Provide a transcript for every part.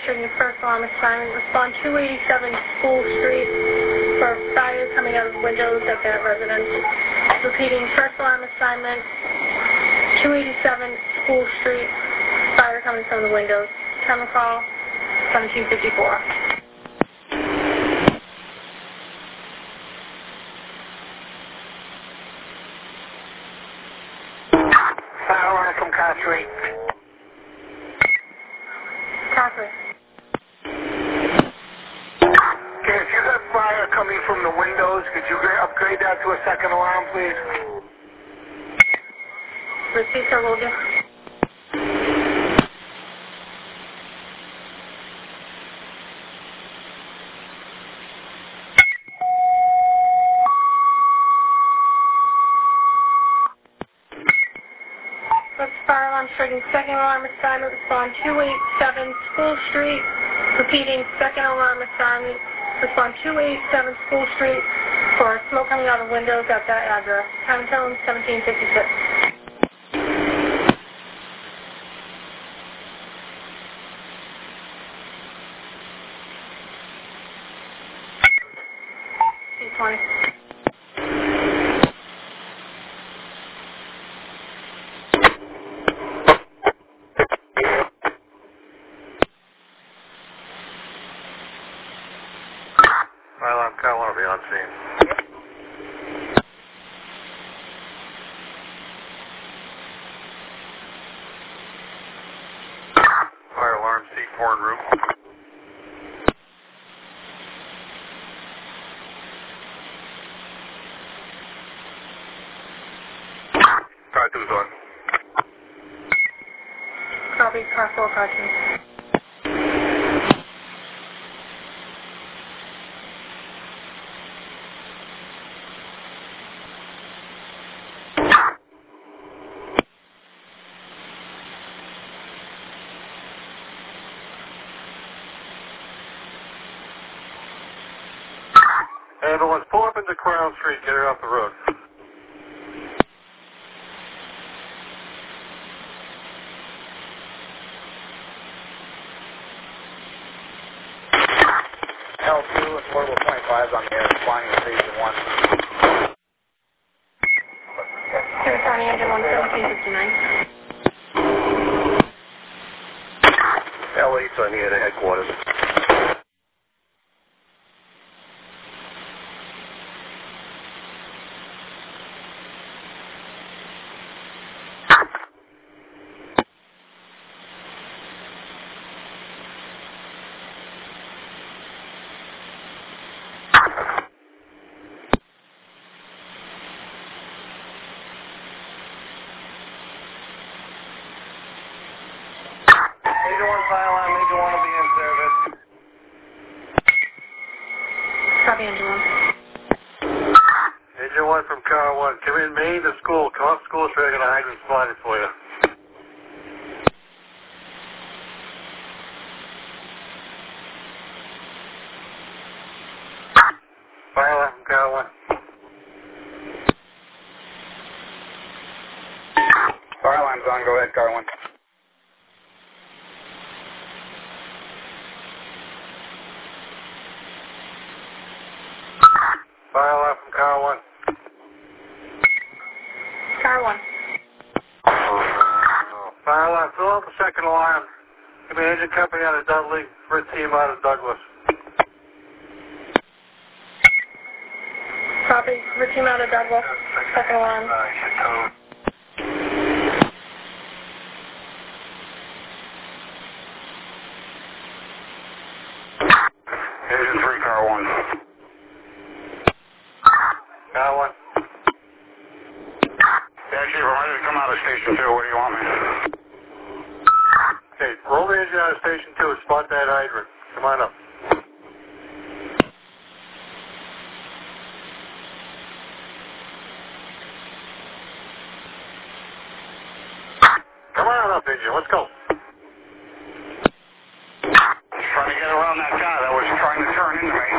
triggering first alarm assignment. Respond 287 School Street for fire coming out of windows at that residence. Repeating, first alarm assignment, 287 School Street, fire coming from the windows. Time call, 1754. Fire alarm from Cartwright. Cartwright. Okay, if you got fire coming from the windows, could you upgrade that to a second alarm, please? Repeat, sir, will do. Fire alarm triggering second alarm assignment. Respond 287 School Street. Repeating, second alarm assignment. Respond 287 School Street for smoke coming out of windows at that address. Time zone 1756. C20. Fire alarm, Car 1 will be on scene. Fire alarm, C4 en route. Car 2's on. Copy, car 4, car 2. Ambulance, pull up into Crown Street, get her off the road. L2 and Portable 25 on the air, flying to Station 1. Here, County Engine 1759. L8's on here to headquarters. Major 1 fire alarm, Major 1 will be in service. Copy, Engine 1. Major 1 from Car 1, come in Maine to school. Come up school so I got a hydrant spotted for you. Fire alarm from Car 1. Fire alarm's on, go ahead, Car 1. Fire alarm from Car 1. Car 1. Fire alarm, fill out the second alarm. Give me engine company out of Dudley, for a team out of Douglas. Copy, the team out of Douglas. Second alarm. Engine 3, Car 1. Car 1. Yeah, Chief, I'm ready to come out of Station 2. Where do you want me? Okay, roll the engine out of Station 2 and spot that hydrant. Come on up. Come on up, engine. Let's go. Trying to get around that guy that was trying to turn into me.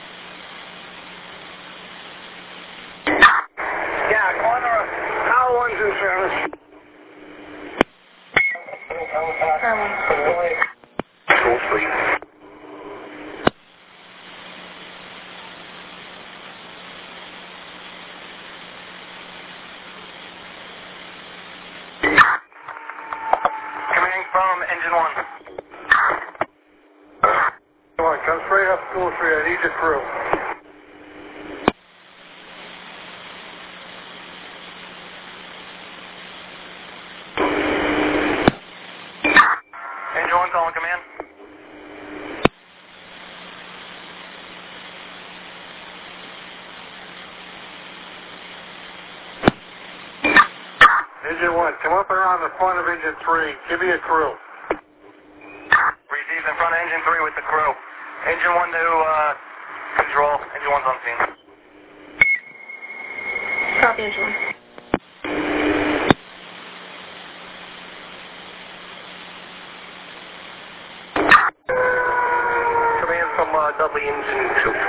Yeah, corner of Car 1's School Street. I need your crew. Engine 1 calling command. Engine 1, come up around the front of Engine 3. Give me a crew. Received in front of Engine 3 with the crew. Engine 1 to control. Engine 1's on scene. Copy, Engine 1. Command from Dudley Engine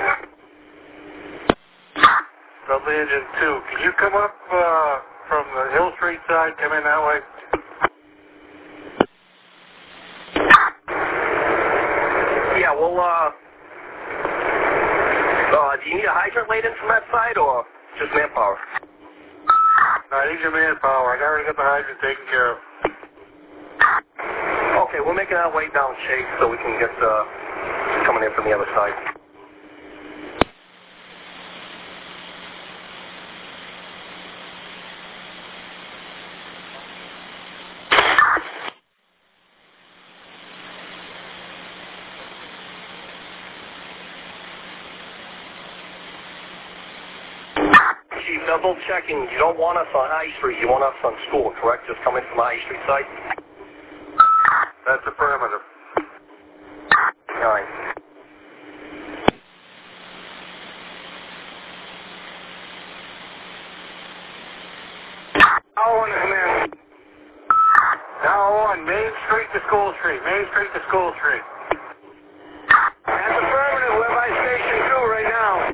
2. Dudley Engine 2, can you come up from the Hill Street side? Come in that way. Yeah, well, do you need a hydrant laid in from that side or just manpower? No, I need your manpower. I already got the hydrant taken care of. Okay, we're making our way down Chase so we can get coming in from the other side. Chief, double checking. You don't want us on High Street. You want us on School, correct? Just coming from the High Street side? That's affirmative. All right. Now on command. Now on Main Street to School Street. Main Street to School Street. That's affirmative. We're by Station 2 right now.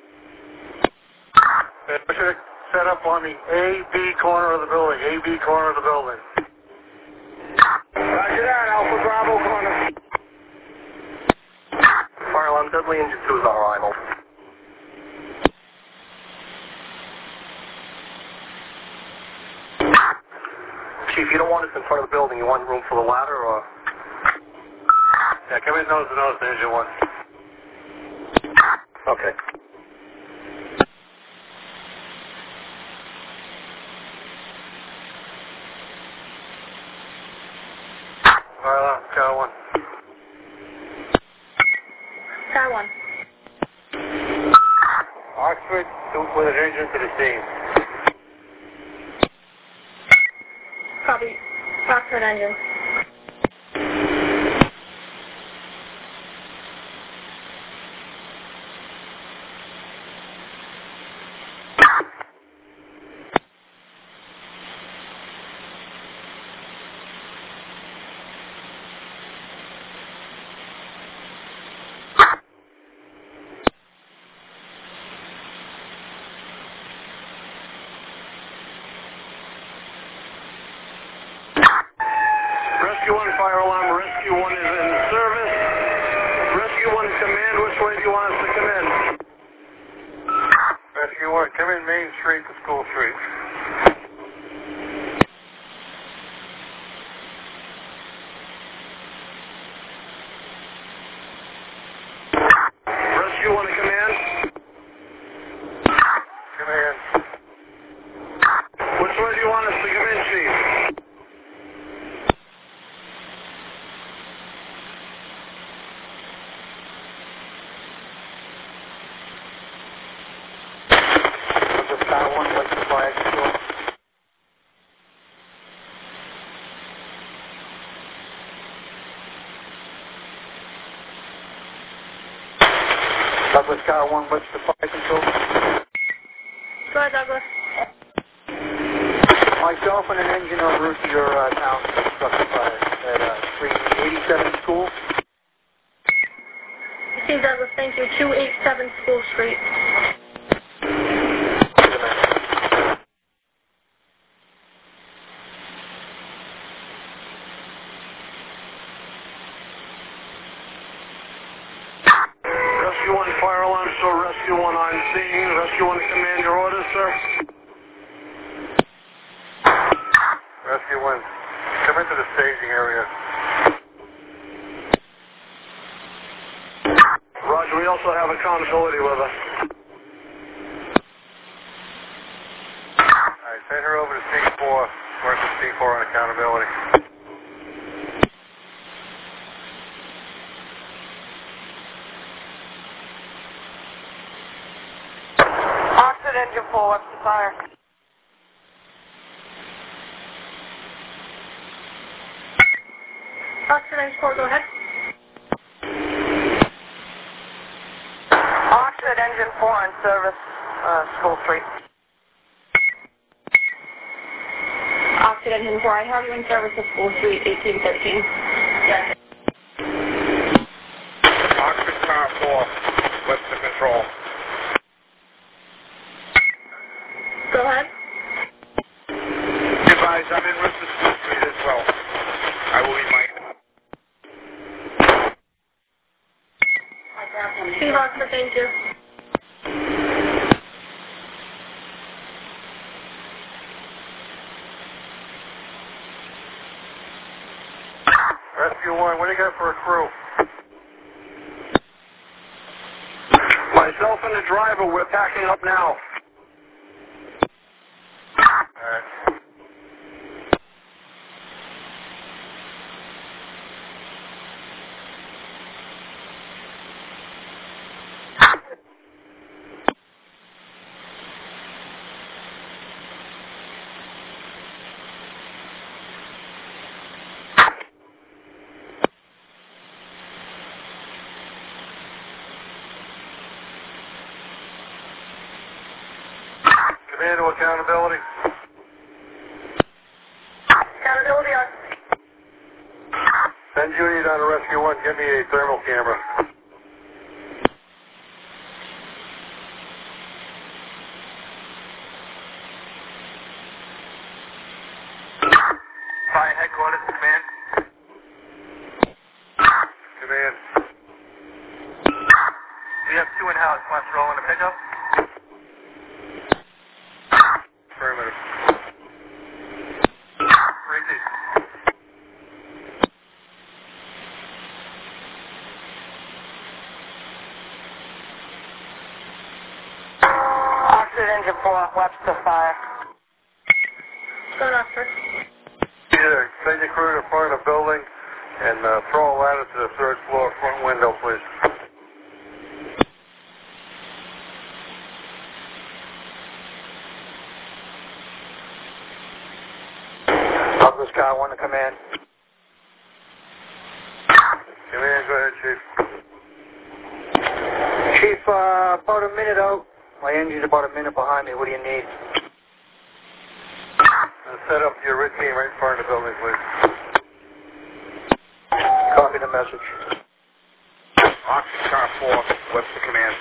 I should have set up on the A-B corner of the building. A-B corner of the building. Roger that, Alpha Bravo corner. Fire alarm, Dudley Engine 2 is on arrival. Chief, you don't want us in front of the building. You want room for the ladder, or? Yeah, come in nose to nose to Engine 1. Okay. Fire alarm, Sky 1. Sky 1. Oxford with an engine to the scene. Copy. Oxford engine. Rescue 1, fire alarm. Rescue 1 is in service. Rescue 1 command. Which way do you want us to come in? Rescue 1, come in Main Street to School Street. Rescue 1 to command. Command. Which way do you want us to come in, Chief? Sky 1, what's the fire control? Douglas Sky 1, what's the fire control? Go ahead, Douglas. Myself and an engine en route to your town construction fire at 387 School. Received, Douglas. Thank you. 287 School Street. Rescue 1 fire alarm, so Rescue 1 on scene. Rescue 1 to command your orders, sir. Rescue 1, come into the staging area. Roger, we also have accountability with us. Alright, send her over to C4. Work with C4 on accountability. Oxford engine 4, Webster Fire. Oxford engine 4, go ahead. Oxford engine 4 in service, School Street. Oxford engine 4, I have you in service at School Street, 1813. Yes. Oxford car 4, Webster control. Go ahead. Advise, I'm in Webster School Street as well. I will be my... Steve Oxford, thank you. Rescue 1, what do you got for a crew? Myself and the driver, we're packing up now. Alright. Command to accountability. Accountability on. Send Judy down to Rescue 1, get me a thermal camera. Fire headquarters, command. Command. We have 2 in-house, wants to roll in a pickup? Affirmative. Repeat. Oxford engine 4, Webster Fire. Go on, Oxford. Either send your crew to the front of the building and throw a ladder to the 3rd floor front window, please. Douglas car 1 to command. Command, go ahead, Chief. Chief, about a minute out. My engine's about a minute behind me. What do you need? Set up your red team right in front of the building, please. Copy the message. Oxford car 4, Webster command.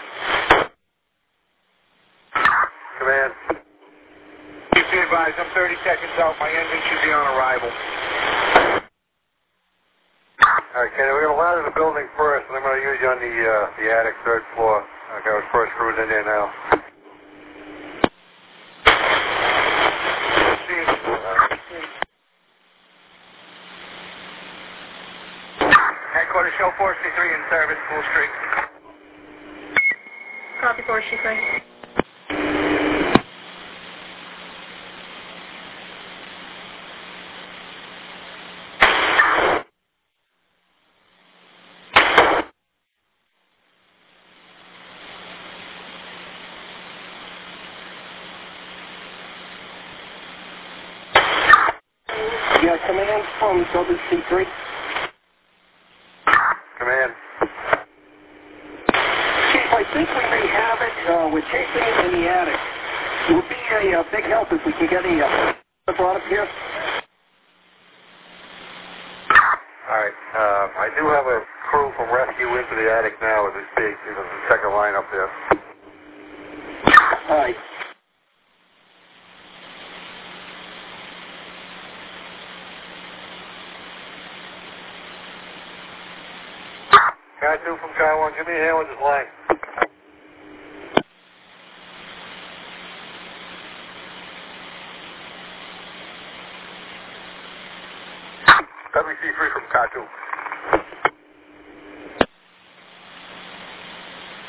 Command. Chief, be advised, I'm 30 seconds out. My engine should be on arrival. Alright, Kenny, we're going to ladder the building first, and I'm going to use you on the attic, 3rd floor. I got our first crews in there now. Headquarters, show 463 in service, School Street. Copy 463. Yeah, command from WC3. Command. Chief, I think we may have it. We're chasing it in the attic. It would be a big help if we can get a brought up here. Alright, I do have a crew from Rescue into the attic now as we speak. There's a second line up there. All right. Guy 2 from Guy 1, give me a hand with this line. WC3 from Car 2.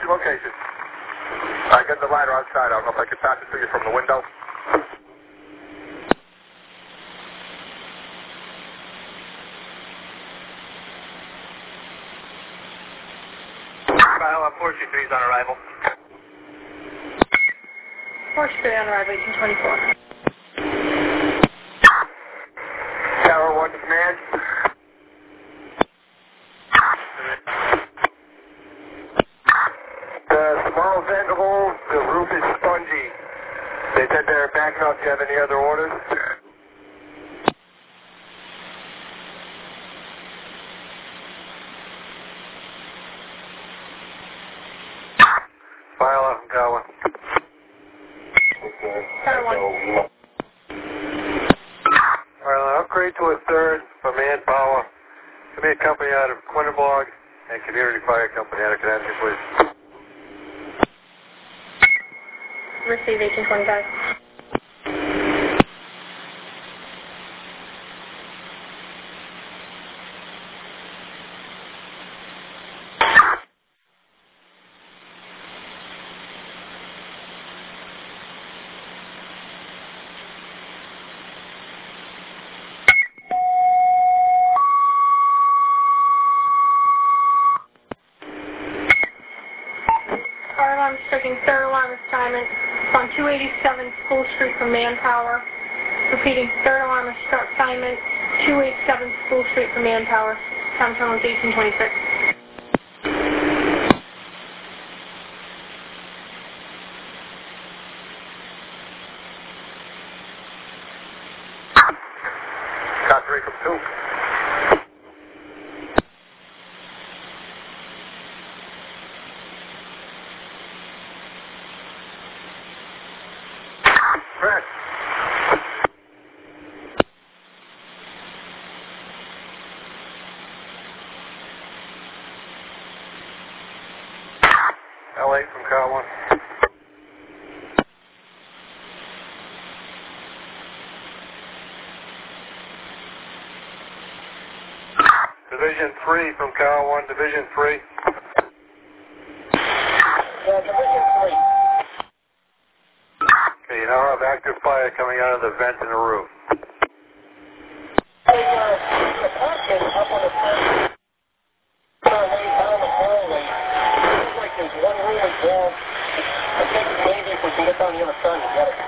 your location. I got the ladder outside. I don't know if I can pass it to you from the window. Kyle, 423 is on arrival. 423 on arrival, 1824. Tower 1 to command. The small vent hole, the roof is spongy. They said they're backing up. Do you have any other orders? File up from Tower 1. Tower 1. Alright, upgrade to a third for manpower. Give me a company out of Quinnebog and Community Fire Company out of Connecticut, please. Receive 1825. Fire alarm striking third alarm assignment on 287 School Street for manpower. Repeating, third alarm assignment, 287 School Street for manpower. Time terminal is 1826. Got 3 from 2. Fred. L8 from Car 1. Division 3 from Car 1, Division 3. Division 3. Okay, you now have active fire coming out of the vent in the roof. The apartment up on the first way down the hallway. It looks like there's one room involved. I think maybe if we can get down the other side and get it.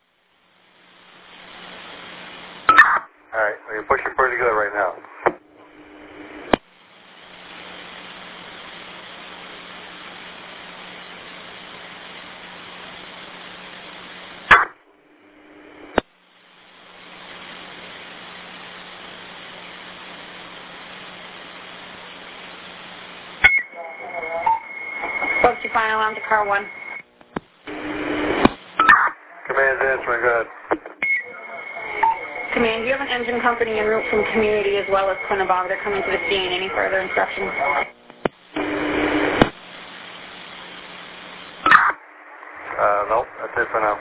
Alright, well, you're pushing pretty good right now. Folks, you final alarm to car 1. Command's answering, go ahead. Command, do you have an engine company en route from community as well as Quinnebog? They're coming to the scene. Any further instructions? Nope, that's it for now.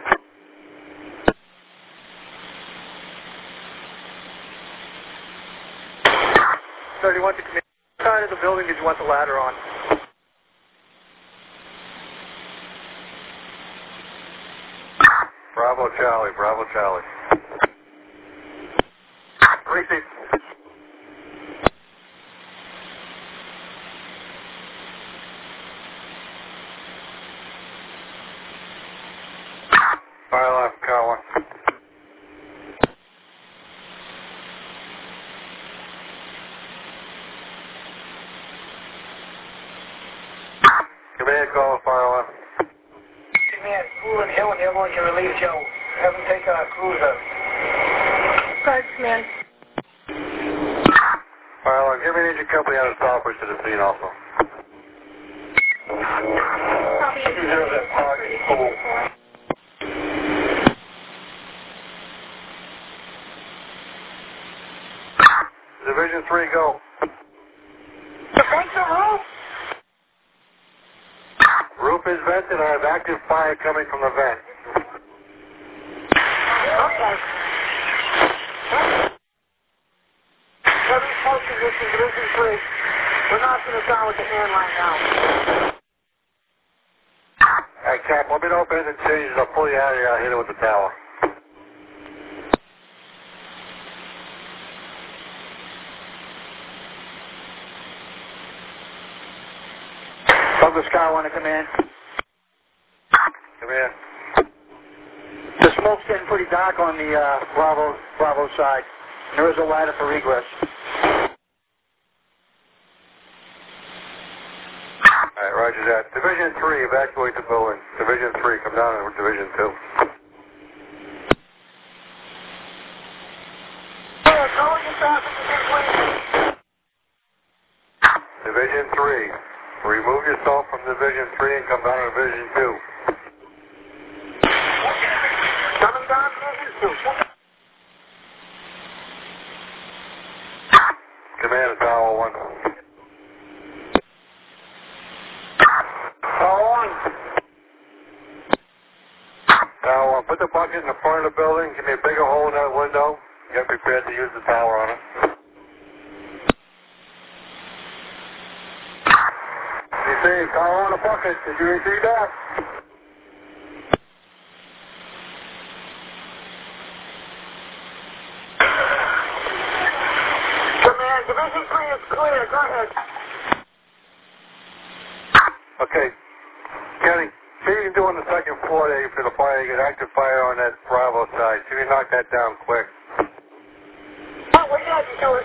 So, do you want the command side of the building, or do you want the ladder on? Bravo Charlie, Bravo Charlie. Receive. Fire alarm, Car 1. Command call, fire alarm. Command, Pool and Hill and everyone can relieve Joe. Have them take a cruiser. Go ahead, Command. Fire alarm, give me an engine company out of Southbridge to the scene also. Copy. Reserve that parking pool. Division 3, go. The vents are roof? Roof is vented. I have active fire coming from the vent. Okay. Every post position, Division 3. We're knocking it down with the hand line now. Alright, Cap, let me know if anything changes. I'll pull you out of here. I'll hit it with the tower. Douglas Sky, want to come in? Come in. The smoke's getting pretty dark on the Bravo side. There is a ladder for egress. Alright, roger that. Division 3, evacuate the building. Division 3, come down to Division 2. Division 3, remove yourself from Division 3 and come down to Division 2. Coming down to Division 2. Command Tower 1. Tower 1. Tower 1, put the bucket in the front of the building. Give me a bigger hole in that window. Get prepared to use the tower on it. You see, tower on the bucket. Did you receive that? Command, Division 3 is clear. Go ahead. Okay. Kenny, see what you can do on the second floor there for the fire. You get active fire on that Bravo side. See if you can knock that down quick. Oh, we got to do it.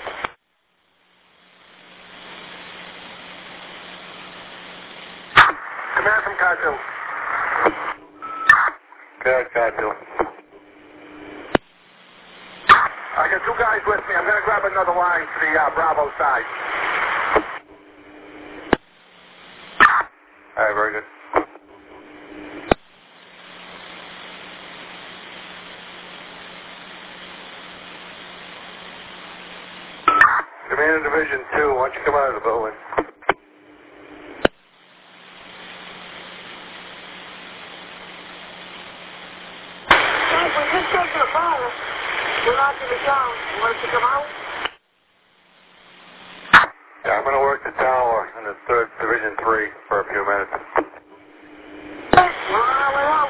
Command from Cargill. Good, Cargill. I got two guys with me. I'm going to grab another line for the Bravo side. All right, very good. Commander Division 2, why don't you come out of the building? We're just taking a fire. We're knocking it down. You want us to come out? Yeah, I'm going to work the tower in the 3rd Division 3 for a few minutes. We're on our way out.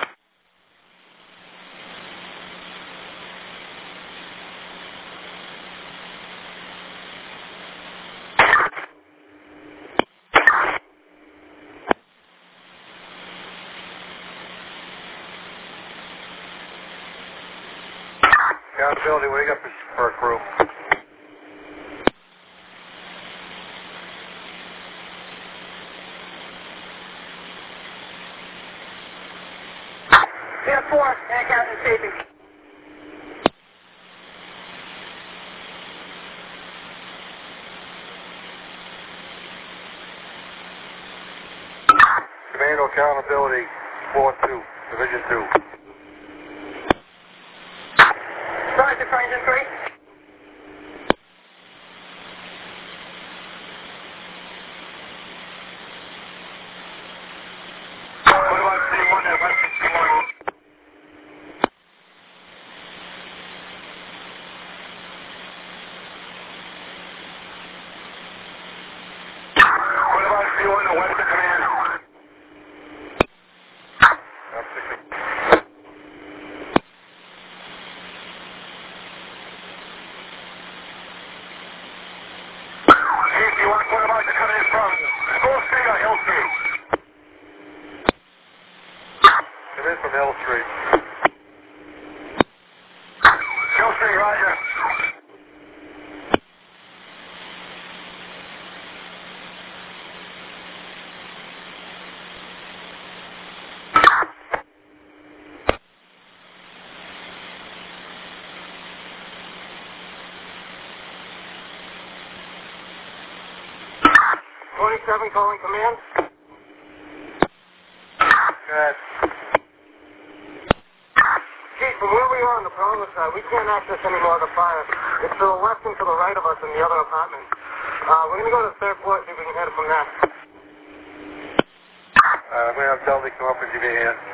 Accountability, what do you got for a crew? Yeah, 4. And Captain Safety. Commando accountability, Floor 2, Division 2. Sergeant, Division 3. What about C1 at Western C1? What about C1 at Western Command? Chief, you want what about to come in from School Street or Hill Street? Come in from Hill Street. Hill Street, roger. Calling command. Good. Chief, from where we are on the Bravo side, we can't access any more of the fire. It's to the left and to the right of us in the other apartment. We're going to go to the 3rd floor, see if we can head it from there. I'm going to have Dudley come up and give you a hand.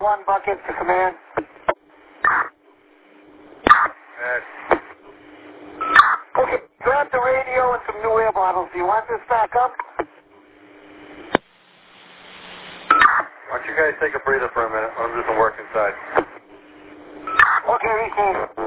One bucket to command. Okay, grab the radio and some new air bottles. Do you want this back up? Why don't you guys take a breather for a minute? I'm doing some work inside. Okay, receive.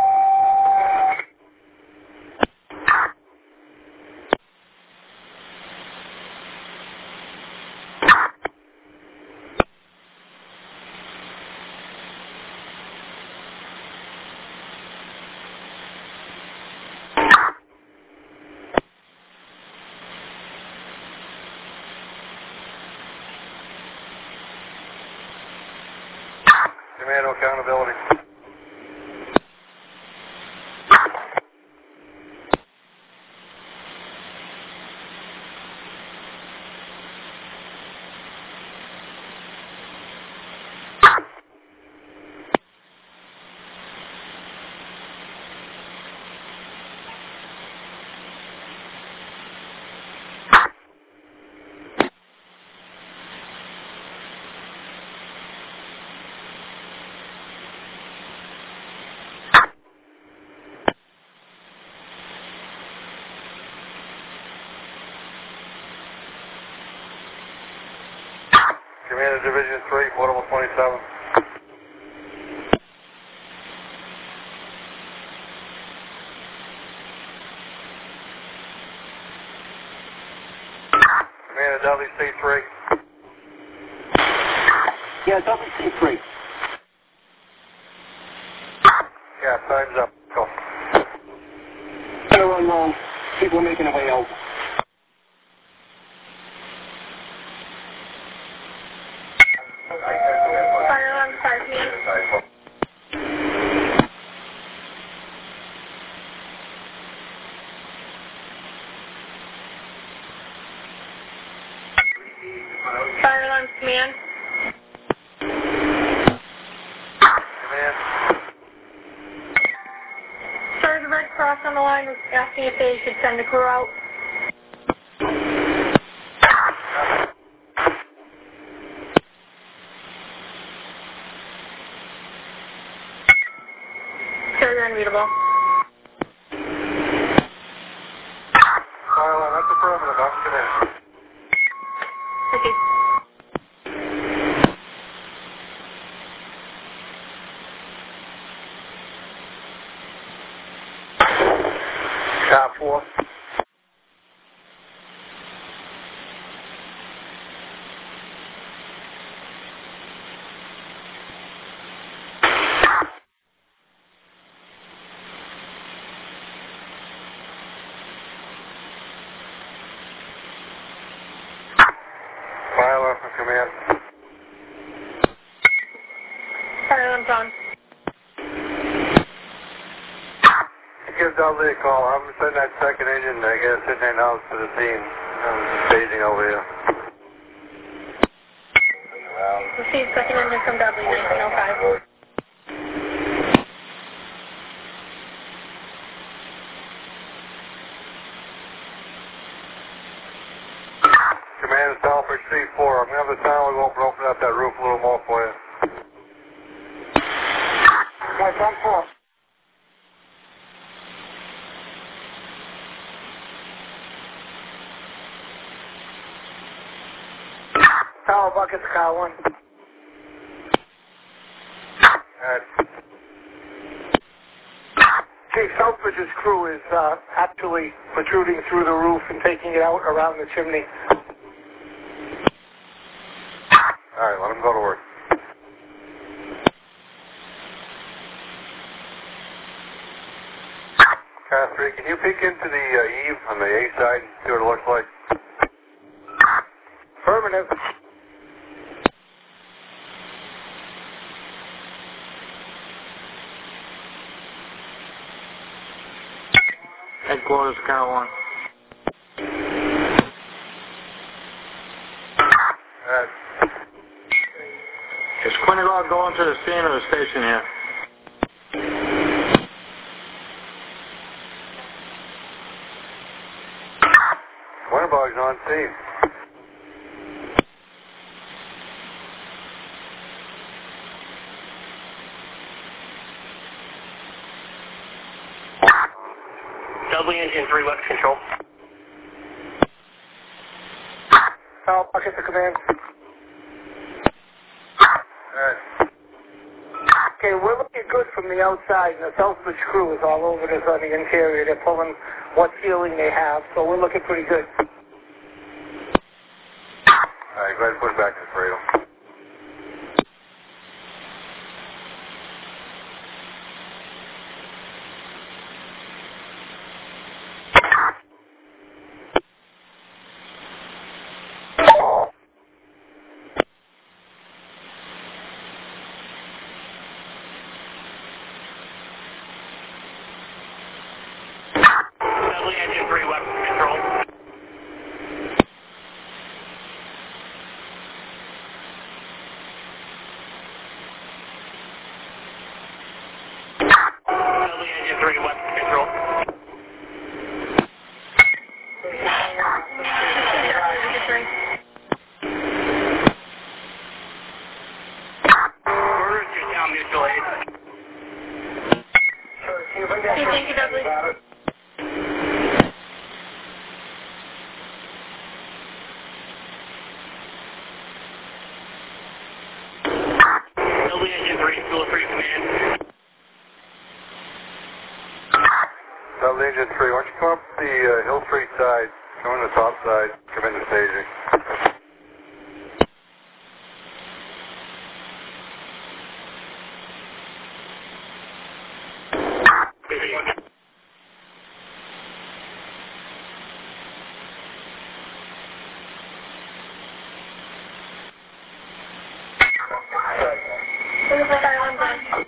Commando accountability. Commander Division 3, Portable 27. Commander WC3. Yeah, WC3. Yeah, time's up. Go. Better run long. People are making their way out. Fire alarm 5 p.m. Fire alarm command. Command. Sir, the Red Cross on the line was asking if they should send a crew out. Sir, you're unreadable. Fire alarm, that's affirmative. I'm command. Okay. Car 4. Fire alarm from command. Fire alarm's on. Give Dudley a call. I'm sending that second engine, I guess, sitting there now to the scene. I'm staging over here. Received second engine from W, 1905. Command is Salford C4. I'm going to have the tower open up that roof a little more for you. Yeah, 10-4. Tower bucket to car 1. Okay, Southbridge's crew is actually protruding through the roof and taking it out around the chimney. Alright, let him go to work. Car 3, can you peek into the eave on the A side and see what it looks like? Affirmative. Headquarters, Car 1. Is Quinnigar going to the scene of the station here? Winterbog's on scene. Dudley Engine 3, what's control? I'll get the command. Alright. Okay, we're looking good from the outside, and the Southbridge crew is all over this on the interior. They're pulling what ceiling they have, so we're looking pretty good. Alright, go ahead and put it back to the cradle. Dudley Engine 3, what's control? Dudley Engine 3, what's control? Orders to down mutual aid. Okay, thank you, Dudley. Dudley Engine 3, School 3 command. Dudley Engine 3, why don't you come up the Hill Street side, come on the top side, come into staging. Pacific Island done.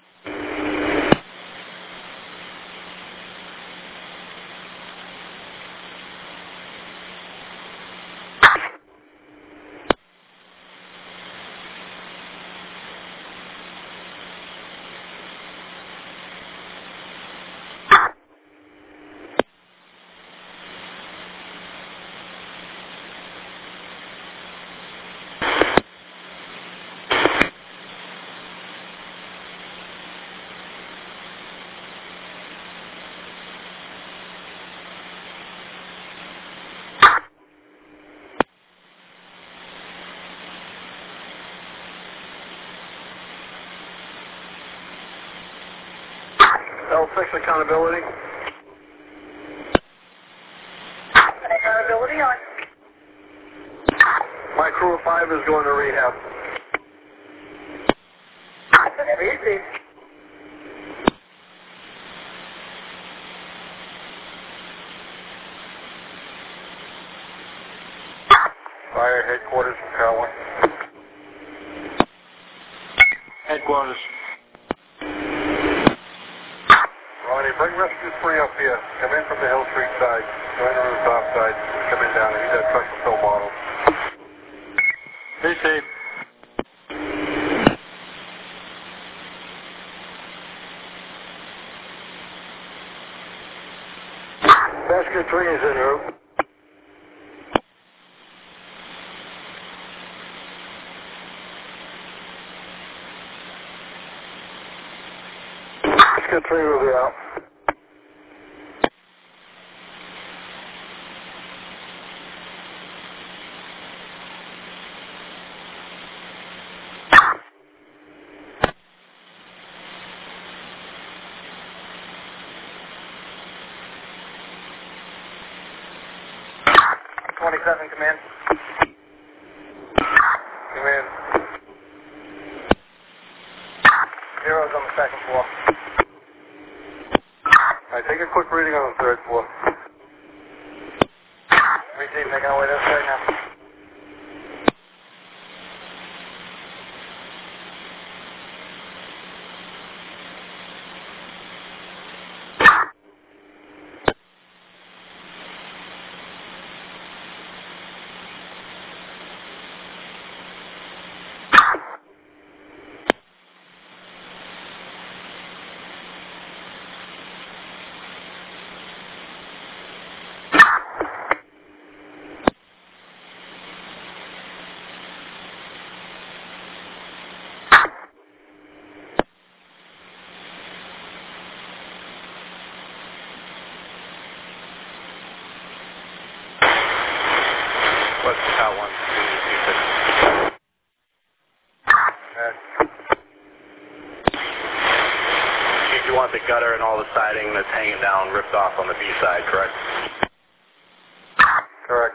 L6 accountability. Accountability on. My crew of 5 is going to rehab. Whatever you see. Fire headquarters from Carolyn. Headquarters. Ronnie, bring Rescue 3 up here. Come in from the Hill Street side. Go in on the top side. Come in down. I need that truck to fill models. PC. Rescue 3 is en route. Rescue 3 will be out. Command. Command. Zero's on the second floor. Alright, take a quick reading on the third floor. Receive, making our way to this right now. Car 1, community C6. Chief, you want the gutter and all the siding that's hanging down ripped off on the B side, correct? Correct.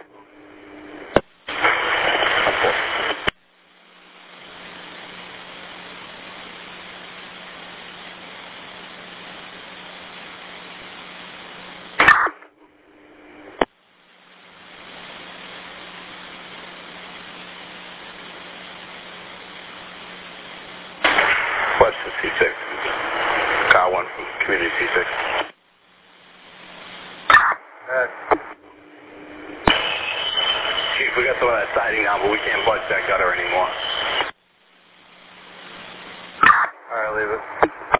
West to C6. Car 1 from community C6. Chief, we got some of that siding now, but we can't budge that gutter anymore. Alright, leave it.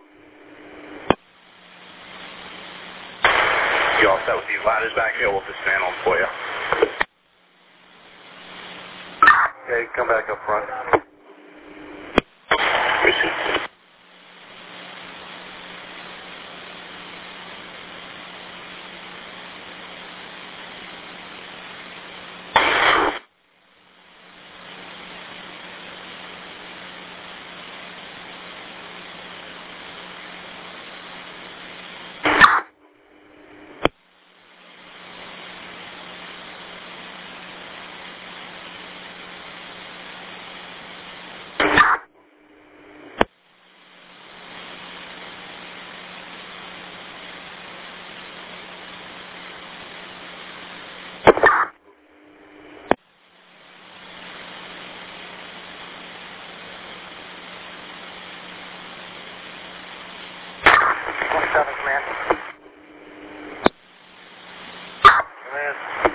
You all set with these ladders back here? We'll dismantle them for you. Okay, come back up front. Receive. Command. Command.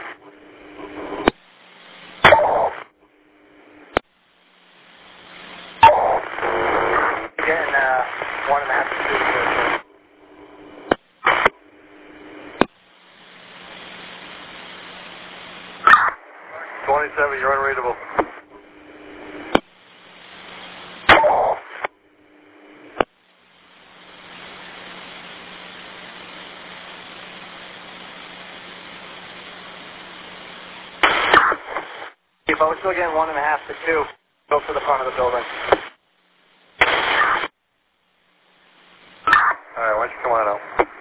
Getting 1.5 to 2. 27, you're unreadable. But we're still getting 1.5 to 2. Go for the front of the building. Alright, why don't you come on out?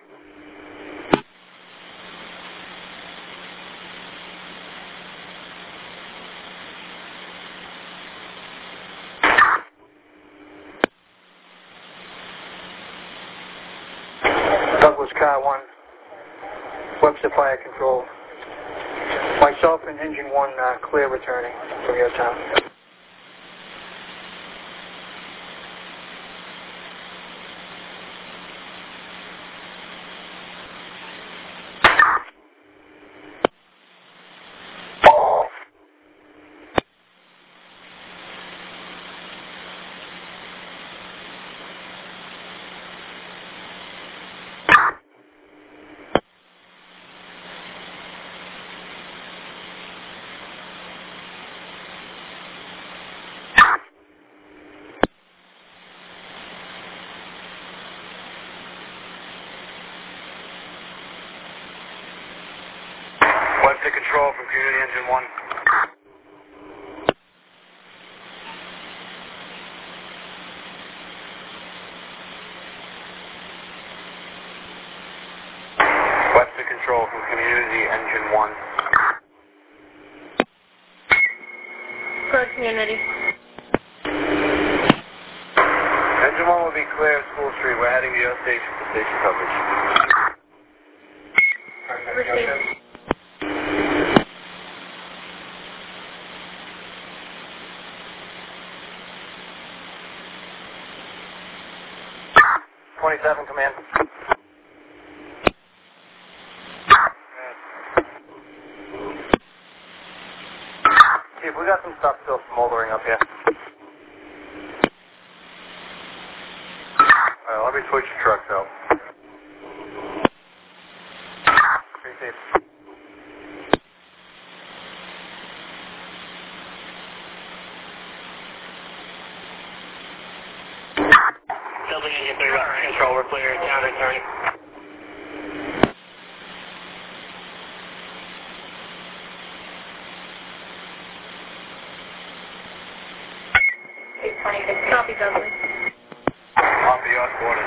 Douglas Car 1, Webster Fire Control. Myself and Engine 1 clear returning from your town. Webster Control from Community Engine 1. Webster Control from Community Engine 1. Good community. Engine 1 will be clear at School Street. We're heading to your station for station coverage. Received. Command. Chief, we got some stuff still smoldering up here. Alright, let me switch your trucks out. Receive. Building Engine 3, Control, we're clear, down returning. 126. Copy, Dudley. Copy on quarters.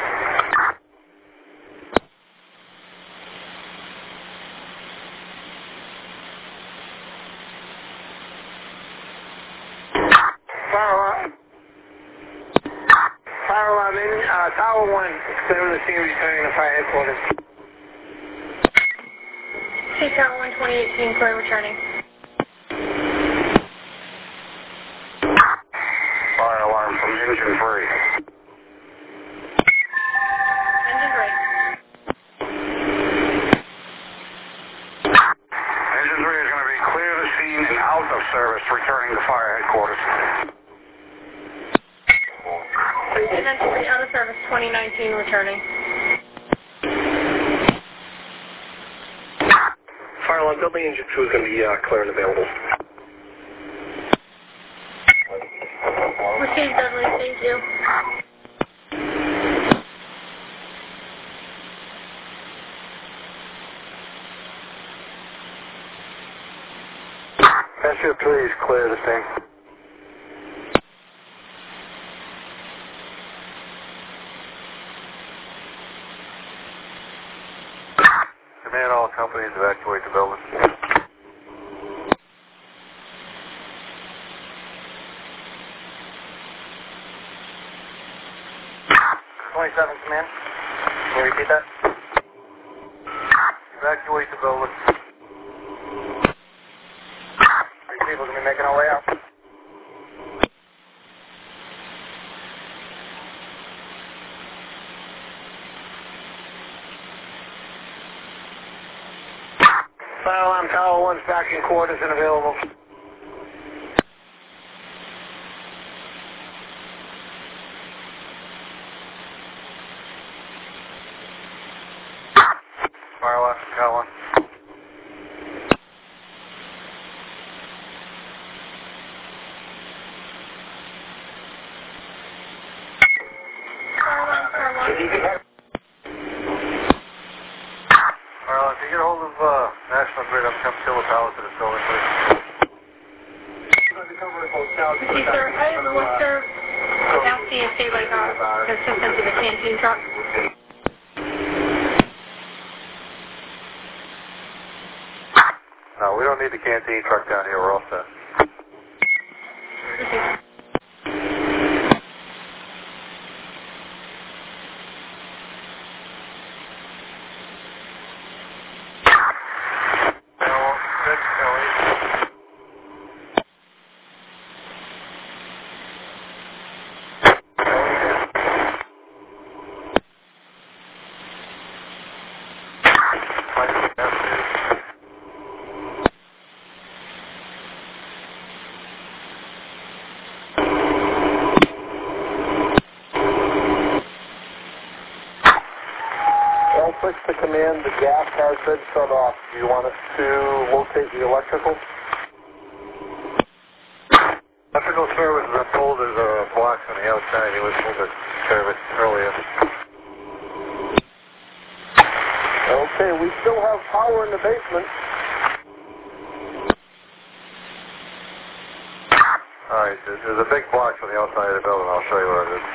Fire alarm in, Tower 1, clear the scene, returning to fire headquarters. Chief Tower 1, 2018, clear returning. Fire alarm from engine 3. Engine 3. Engine 3 is going to be clear the scene and out of service, returning to fire headquarters. And then 3 out of service, 2019, returning. Fire alarm, building engine 2 is going to be clear and available. Received, Dudley. Thank you. Passenger 3 is clear the same. Command all companies evacuate the building. Command. Can you repeat that? Evacuate the building. 3 people going to be making our way out. Fire alarm, Tower 1's back in quarters and available. Fire alarm, Tower 1. If you get a hold of National Grid, I'm come kill the power to this building, please. Received, sir. I have Worcester asking if they like assistance with the canteen truck. No, we don't need the canteen truck down here. We're all set. Received. Switch to command, the gas has been shut off. Do you want us to locate the electrical? Electrical service is on hold. There's a box on the outside. He was moved to service earlier. Okay, we still have power in the basement. Alright, there's a big box on the outside of the building. I'll show you what it is.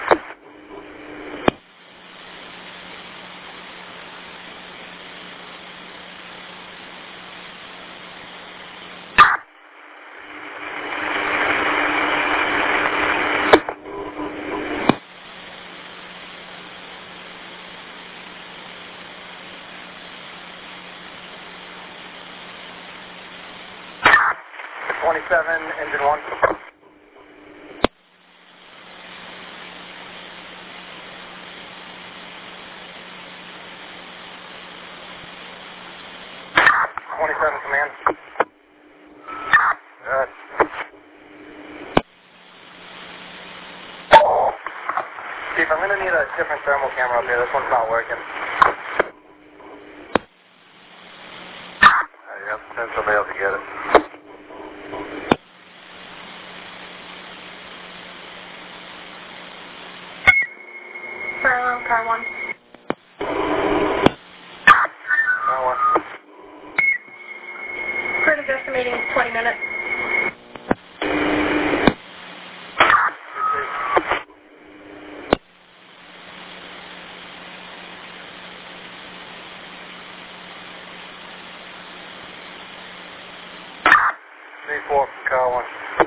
Engine 1. Command. Good. Chief, I'm going to need a different thermal camera up here. This one's not working. You have to send somebody else to get it. Fire car 1. Critical estimating 20 minutes. 1.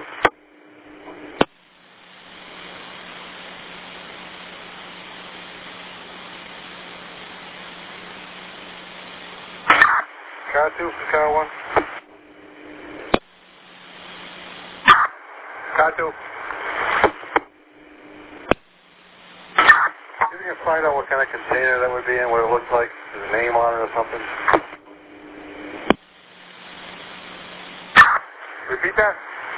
Car 2 for Car 1. Car 2. You can find out what kind of container that would be in, what it looks like, there's a name on it or something. Repeat that.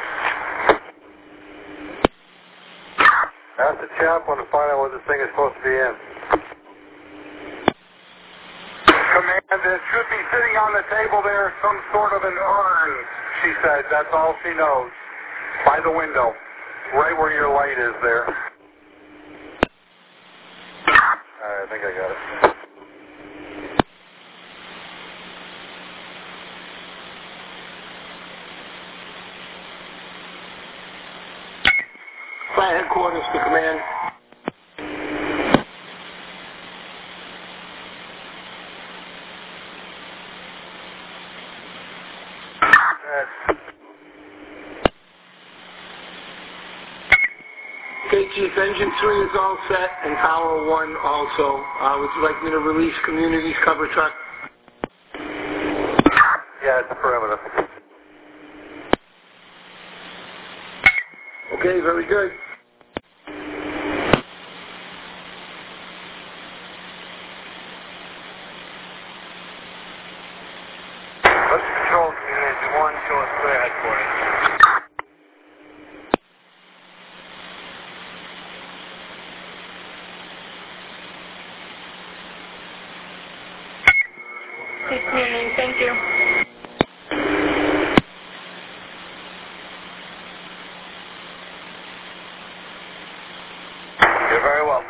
Ask the chaplain to find out what this thing is supposed to be in. Command, there should be sitting on the table there some sort of an urn, she said. That's all she knows. By the window. Right where your light is there. Alright, I think I got it. Fire headquarters to command. Okay, Chief, Engine 3 is all set, and Tower 1 also. Would you like me to release Communities cover truck? Yeah, it's the perimeter. Okay, very good. Let's control Community 1, show us clear headquarters. Please community, thank you. You're very welcome.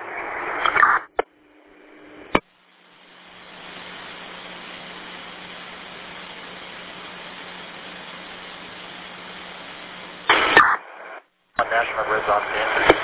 National Grid's on standard.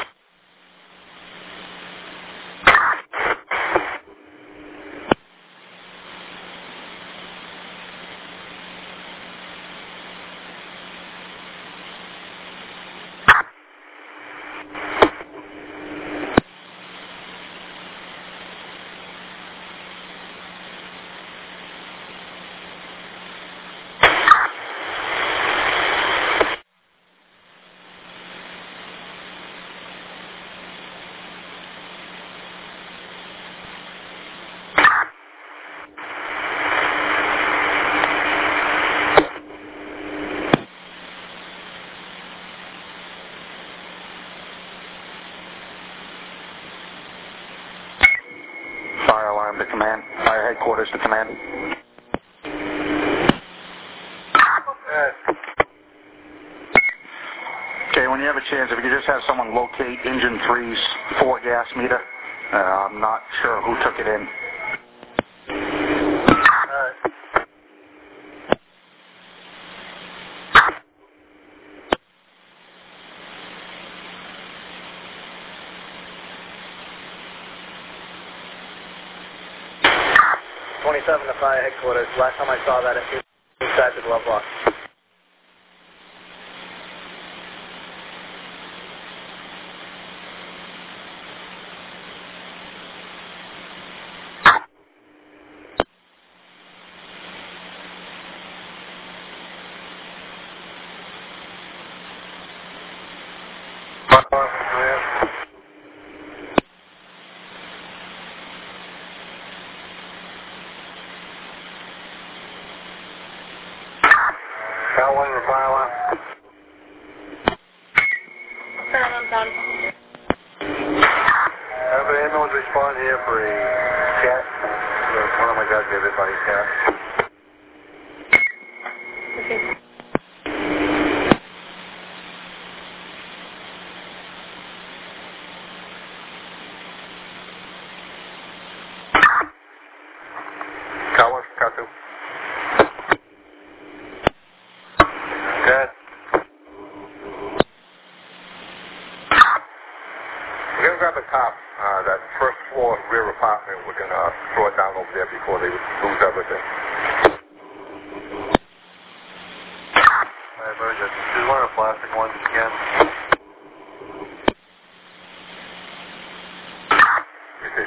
Fire alarm to command. Fire headquarters to command. Okay, when you have a chance, if you could just have someone locate Engine 3's 4 gas meter. I'm not sure who took it in. Alright. .27 to fire headquarters. Last time I saw that, it was inside the glove box. Got one in the fire alarm. Fire alarm's on. Have an ambulance respond here for a cat. One of my guys gave it by his cat. Okay. Got one, got two. Good. We're going to grab a cop, that first floor rear apartment. We're going to throw it down over there before they lose everything. Alright, very good. Just want a flash. once again. Repeat.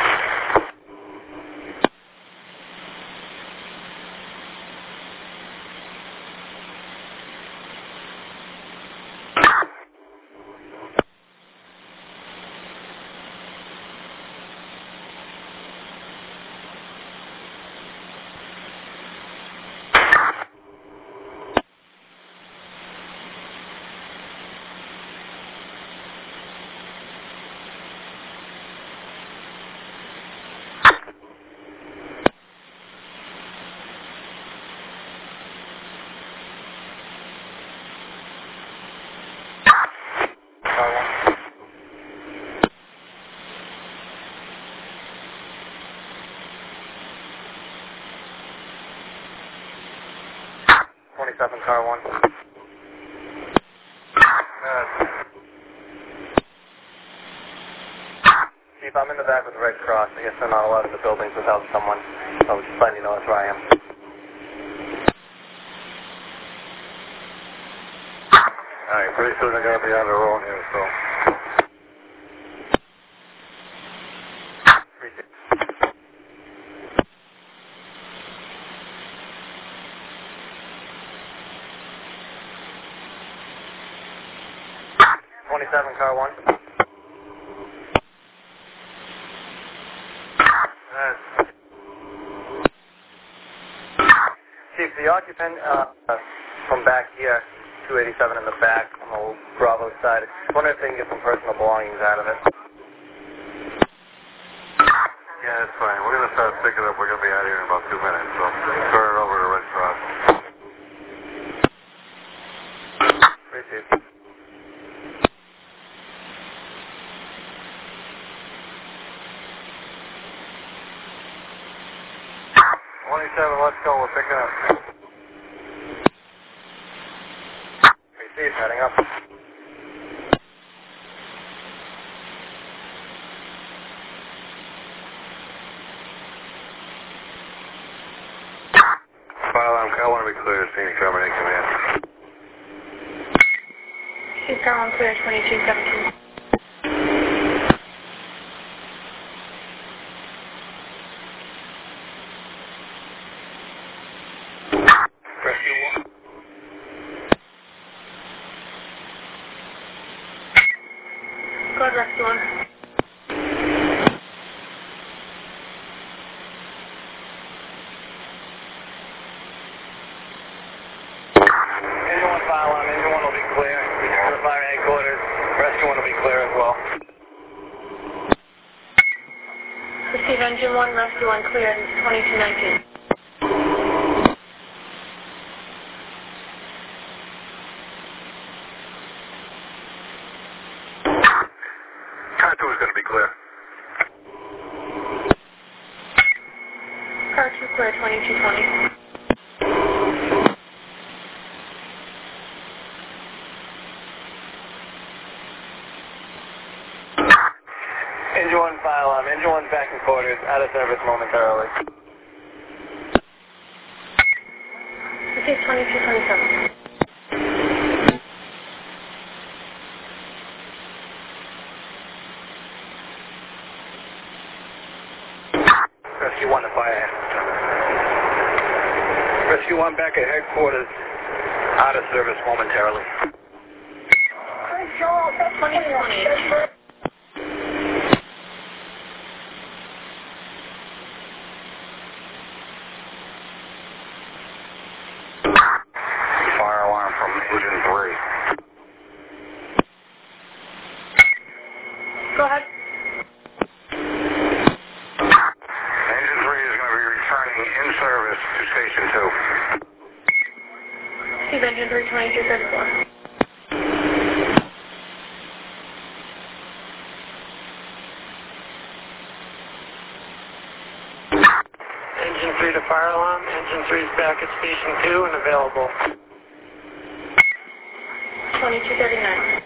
Car 1. Chief, I'm in the back with the Red Cross. I guess they're not allowed in the buildings without someone. I was just letting you know that's where I am. Alright, pretty soon they're going to be on their own here, so... 27, car 1. Chief, the occupant from back here, 287 in the back on the Bravo side, I wonder if they can get some personal belongings out of it. Yeah, that's fine. We're going to start picking up. We're going to be out here in about 2 minutes, so turn it over to Red Cross. Appreciate it. 27, let's go. We're picking up. Receive, heading up. Fire alarm, car 1 to be clear. Scenic Terminate command. Chief, car 1 clear, 2217. Go ahead, Rescue 1. Engine 1 fire alarm, Engine 1 will be clear. Return to fire headquarters. Rescue 1 will be clear as well. Receive Engine 1, Rescue 1 clear, 2219. Car 2 is going to be clear. Car 2 clear, 2220. Engine 1 fire alarm, Engine 1 back in quarters, out of service momentarily. Receive 2227. Rescue 1 to fire. Rescue 1 back at headquarters, out of service momentarily. 2020. Fire alarm from Engine 3. Go ahead. Engine 3 is going to be returning in service to Station 2. Receive Engine 3, 2234. Engine 3 to fire alarm. Engine 3 is back at Station 2 and available. 2239.